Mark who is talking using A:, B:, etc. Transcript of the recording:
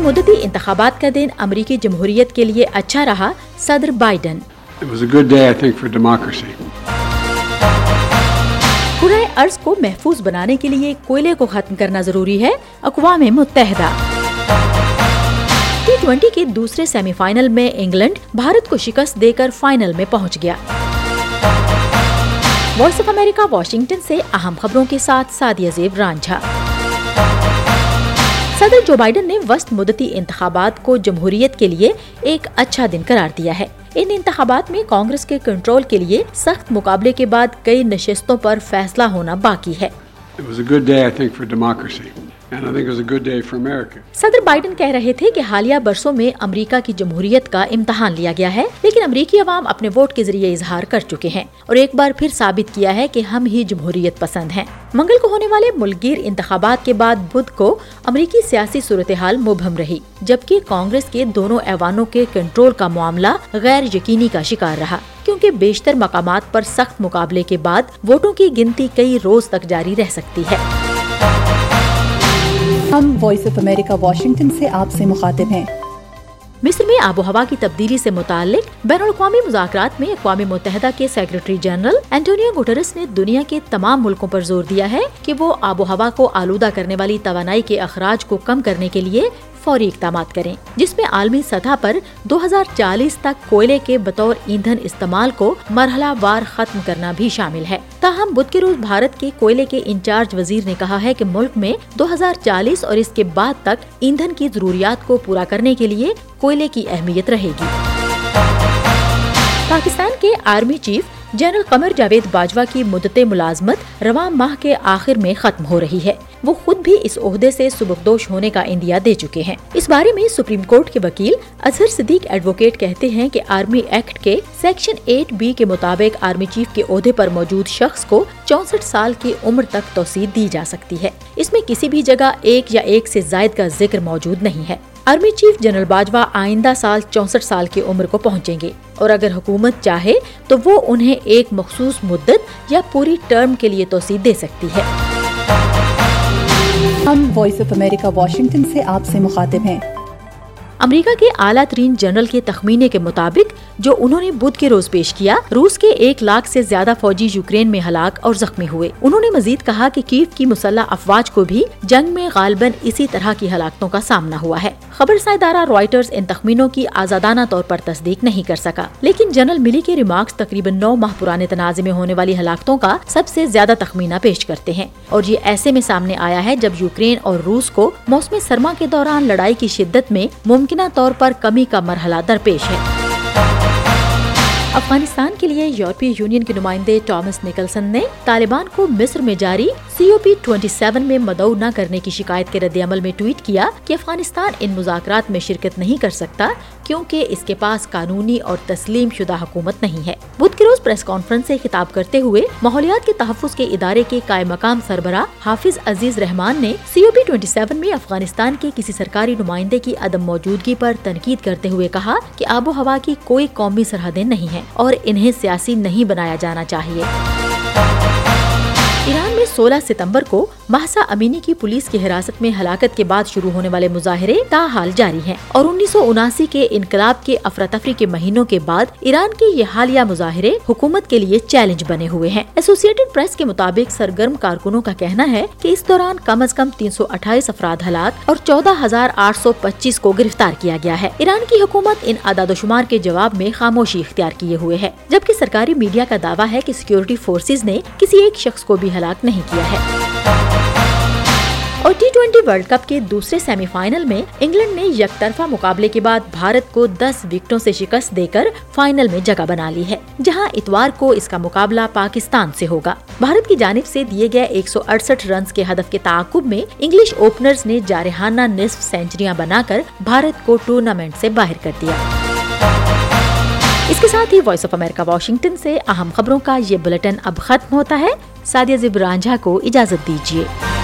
A: मदती इंतखाबात का दिन अमरीकी जमहूरियत के लिए अच्छा रहा, सदर Biden.
B: It was a good day, I think, for democracy.
A: कुराए अर्ज को महफूज बनाने के लिए कोयले को खत्म करना जरूरी है, अक़वाम मुत्तहिदा। T20 के दूसरे सेमीफाइनल में इंग्लैंड भारत को शिकस्त देकर फाइनल में पहुंच गया। वॉइस ऑफ अमेरिका वाशिंगटन से अहम खबरों के साथ सादिया ज़ेब रांझा। सदर जो बाइडन ने वस्त मुद्दती इंतखाबात को जमहूरियत के लिए एक अच्छा दिन करार दिया है। इन इंतखाबात में कांग्रेस के कंट्रोल के लिए सख्त मुकाबले के बाद कई नशिस्तों पर फैसला होना बाकी है।
B: It was a good day, I think, for democracy. And I think it was a good day for America.
A: सदर बाइडन कह रहे थे कि हालिया बरसों में अमेरिका की जमहूरियत का इम्तहान लिया गया है, लेकिन अमेरिकी अवाम अपने वोट के जरिए इजहार कर चुके हैं और एक बार फिर साबित किया है कि हम ही जमहूरियत पसंद हैं। मंगल को होने वाले मुल्कगीर इंतखाबात के बाद बुध को अमेरिकी सियासी सूरत हाल मुबहम रही, जबकि कांग्रेस के दोनों ऐवानों के कंट्रोल का मामला गैर यकीनी का शिकार रहा, क्योंकि बेशतर मकामात पर सख्त मुकाबले के बाद वोटों की गिनती कई रोज तक जारी रह सकती है।
C: हम वॉइस ऑफ अमेरिका वाशिंगटन से आपसे मुखातिब हैं।
A: मिस्र में आबो हवा की तब्दीली से मुताल्लिक बैनुल-अक़वामी मुज़ाकरात में अक़वाम मुत्तहिदा के सेक्रेटरी जनरल एंटोनियो गुटेरेस ने दुनिया के तमाम मुल्कों पर जोर दिया है कि वो आबो हवा को आलूदा करने वाली तवानाई के अखराज को कम करने के लिए फौरी इक़दामात करें, जिसमें आलमी सतह पर 2040 तक कोयले के बतौर ईंधन इस्तेमाल को मरहलावार खत्म करना भी शामिल है। ताहम बुध के रोज भारत के कोयले के इंचार्ज वजीर ने कहा है कि मुल्क में 2040 और इसके बाद तक ईंधन की जरूरियात को पूरा करने के लिए कोयले की अहमियत रहेगी। पाकिस्तान के army chief general Qamar Javed Bajwa की मुद्दते मुलाजमत रवां माह के आखिर में खत्म हो रही है। वो खुद भी इस ओहदे से सुबकदोश होने का इंदिया दे चुके हैं। इस बारे में सुप्रीम कोर्ट के वकील अजहर सिद्दीक एडवोकेट कहते हैं कि आर्मी एक्ट के सेक्शन 8B के मुताबिक आर्मी चीफ के ओहदे पर मौजूद शख्स को 64 साल की उम्र तक तौसीद दी जा सकती है। इसमें किसी भी जगह एक या एक से जायद का जिक्र मौजूद नहीं है। आर्मी चीफ जनरल बाजवा आइंदा साल 64 साल की उम्र को पहुंचेंगे और अगर हुकूमत चाहे तो वो उन्हें एक मखसूस मुद्दत या पूरी टर्म के लिए तौसीद दे सकती है।
C: हम वॉइस ऑफ अमेरिका वाशिंगटन से आपसे मुखातिब हैं।
A: अमेरिका के आला तरीन जनरल के तखमीने के मुताबिक, जो उन्होंने बुध के रोज पेश किया, रूस के 1 लाख से ज्यादा फौजी यूक्रेन में हलाक और जख्मी हुए। उन्होंने मजीद कहा कि कीव की मुसल्लह अफवाज को भी जंग में गालिबन इसी तरह की हलाकतों का सामना हुआ है। खबरसां इदारा रॉयटर्स इन तखमीनों की आजादाना तौर पर तस्दीक नहीं कर सका, लेकिन जनरल मिली के रिमार्क्स तकरीबन 9 माह पुराने तनाज़े में होने वाली हलाकतों का सबसे ज्यादा तखमीना पेश करते हैं और ये ऐसे में सामने आया है जब यूक्रेन और रूस को मौसम सरमा के दौरान लड़ाई की शिद्दत में मुमकिना तौर पर कमी का मरहला दरपेश है। अफगानिस्तान के लिए यूरोपीय यूनियन के नुमाइंदे टॉमस निकलसन ने तालिबान को मिस्र में जारी COP27 में मदऊ न करने की शिकायत के रद्द-ए-अमल में ट्वीट किया कि अफगानिस्तान इन मुज़ाकरात में शिरकत नहीं कर सकता क्योंकि इसके पास कानूनी और तस्लीम शुदा हुकूमत नहीं है। बुध के रोज प्रेस कॉन्फ्रेंस से खिताब करते हुए माहौलियात के तहफ़्फ़ुज़ के इदारे के कायम मकाम सरबराह हाफिज अजीज रहमान ने COP27 में अफगानिस्तान के किसी सरकारी नुमाइंदे की अदम मौजूदगी पर तनकीद करते हुए कहा कि आबो हवा की कोई कौमी सरहदें नहीं है और इन्हें सियासी नहीं बनाया जाना चाहिए। ईरान में 16 सितंबर को महसा अमीनी की पुलिस की हिरासत में हलाकत के बाद शुरू होने वाले मुजाहिरे ताहाल जारी हैं और 1979 के इनकलाब के अफरा-तफरी के महीनों के बाद ईरान के ये हालिया मुजाहिरे हुकूमत के लिए चैलेंज बने हुए हैं। एसोसिएटेड प्रेस के मुताबिक सरगर्म कारकुनों का कहना है कि इस दौरान कम अज कम 328 अफराद हलाक और 14,825 को गिरफ्तार किया गया है। ईरान की हुकूमत इन आदादोशुमार के जवाब में खामोशी इख्तियार किए हुए है, जबकि सरकारी मीडिया का दावा है कि सिक्योरिटी फोर्सेज ने किसी एक शख्स को भी हलाक नहीं किया है। और T20 वर्ल्ड कप के दूसरे सेमीफाइनल में इंग्लैंड ने यकतरफा मुकाबले के बाद भारत को 10 विकेटों से शिकस्त देकर फाइनल में जगह बना ली है, जहां इतवार को इसका मुकाबला पाकिस्तान से होगा। भारत की जानिब से दिए गए 168 रन के हदफ के ताकुब में इंग्लिश ओपनर्स ने जारहाना निस्फ सेंचुरियां बनाकर भारत को टूर्नामेंट से बाहर कर दिया। इसके साथ ही वॉइस ऑफ अमेरिका वाशिंगटन से अहम खबरों का ये बुलेटिन अब खत्म होता है। सादिया ज़ेब रांझा को इजाजत दीजिए।